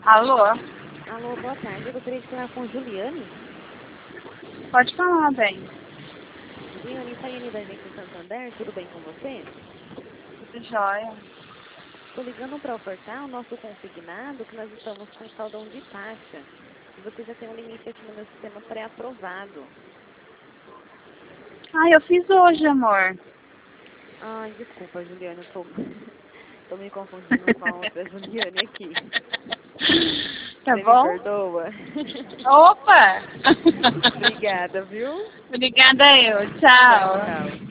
Alô? Alô, boa tarde. Eu gostaria de falar com Juliane. Pode falar, bem. Juliane, Taiane da Agência Santander, tudo bem com você? Tudo jóia. Estou ligando para ofertar o nosso consignado, que nós estamos com saldão de taxa. E você já tem um limite aqui no meu sistema pré-aprovado. Ah, eu fiz hoje, amor. Ai, desculpa, Juliane, eu tô me confundindo com a outra Juliane aqui. Tá Você bom? me perdoa? Opa! Obrigada, viu? Obrigada eu. Tchau, Tchau. tchau.